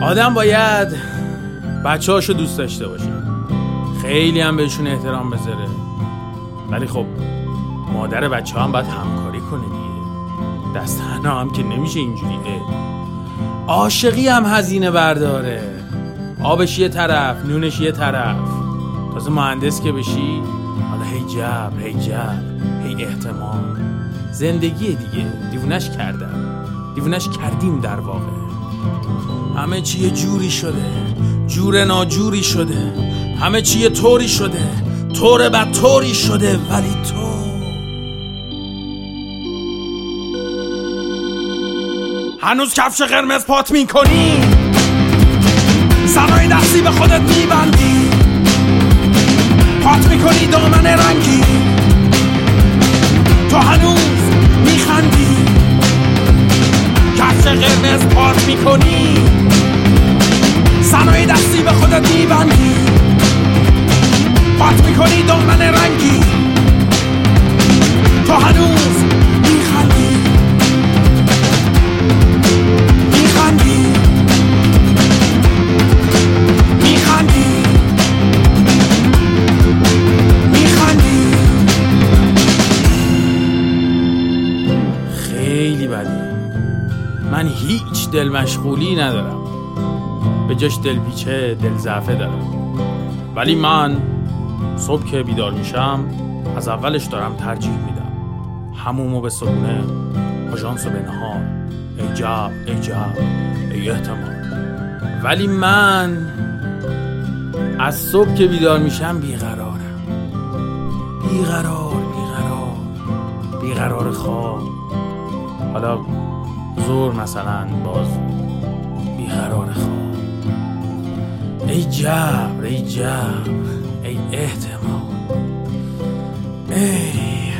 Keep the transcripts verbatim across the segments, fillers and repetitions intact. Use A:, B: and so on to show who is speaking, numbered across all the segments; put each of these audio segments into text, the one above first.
A: آدم باید بچه هاشو دوست داشته باشه، خیلی هم بهشون احترام بذاره، ولی خب مادر بچه هم باید همکاری کنه دیگه. دست تنها هم که نمیشه اینجوریه. عاشقی هم هزینه برداره، آبش یه طرف، نونش یه طرف. تازه مهندس که بشی حالا هی جبر هی جبر هی احتمال. زندگیه دیگه، دیوونش کردم، دیوونش کردیم در واقع. همه چی یه جوری شده، جور ناجوری شده، همه چی یه طوری شده، طور بد طوری شده، ولی تو هنوز کفش قرمز پات میکنی، سرای دستی به خودت میبندی، پات میکنی دامن رنگی، تو هنوز میخندی، کفش قرمز پات میکنی، سرای دستی به خودت میبندی، پات میکنی دامن رنگی، تو هنوز میخندی میخندی میخندی میخندی. خیلی بدی، من هیچ دل مشغولی ندارم، به جاش دل پیچه دل ضعفه دارم. ولی من صبح که بیدار میشم از اولش دارم ترجیح میدم حمومو به صبحونه، آژانسو به نهار. ای جب ای جب ای احتمال. ولی من از صبح که بیدار میشم بیقرارم، بیقرار بیقرار بیقرار خواب. حالا زور مثلا باز بیقرار خواب. ای جبر ای جبر ای احتمال. ای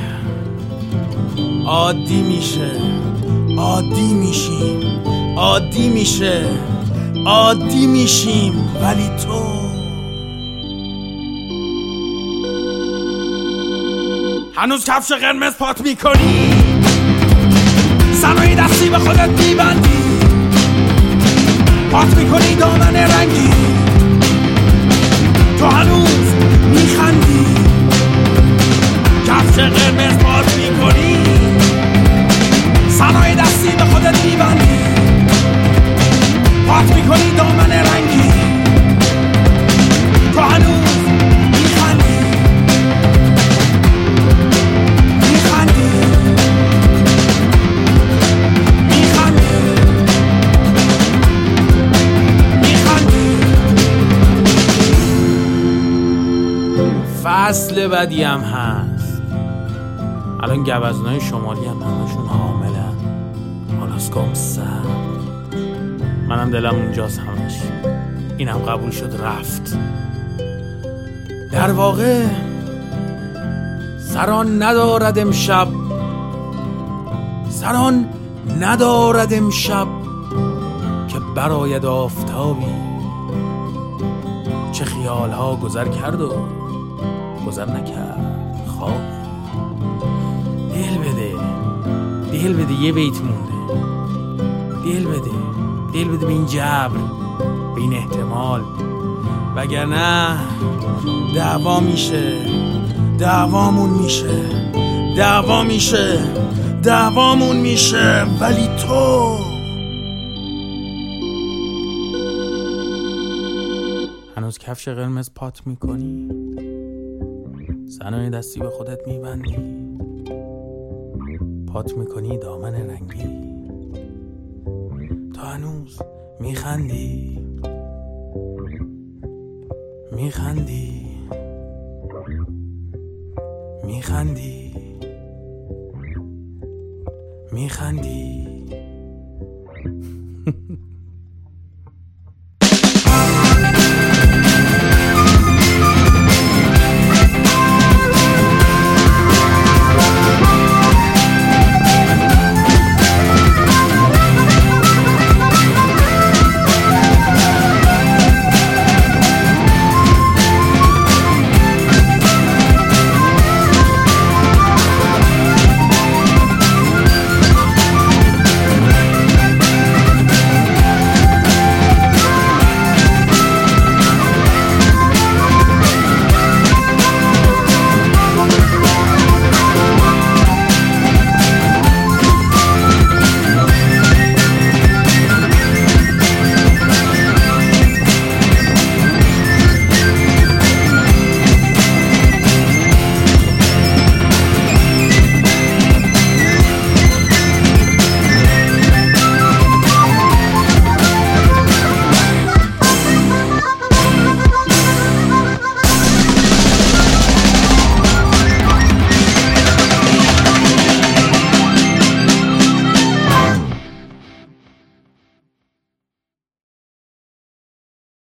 A: عادی میشه، عادی میشیم، عادی میشه، عادی میشیم، ولی تو هنوز کفش قرمز پات میکنی، سرای دستی به خودت میبندی، پات میکنی دامن رنگی، تو هنوز میخندی، کفش قرمز پات میکنی، سرای دستی به خودت میبندی، پات میکنی دامن رنگی، تو هنوز میخندی میخندی میخندی میخندی. فصل بدی هم هست. الان گوزنای شمالی هم همشون حاملن، آلاسکام سر. منم دلم اونجاست همش. اینم قبول شد رفت. در واقع سران ندارد امشب، سران ندارد امشب که براید آفتابی. چه خیالها گذر کرد و گذر نکرد خواب. دل بده دل بده یه بیت مونده. دل بده دل بده به این جبر، به این احتمال، وگرنه دعوا میشه، دعوامون میشه، دعوا میشه، دعوامون میشه، ولی تو هنوز کفش قرمز پات میکنی، سنای دستی به خودت میبندی، پات میکنی دامن رنگی، تو هنوز میخندی میخندی میخندی میخندی.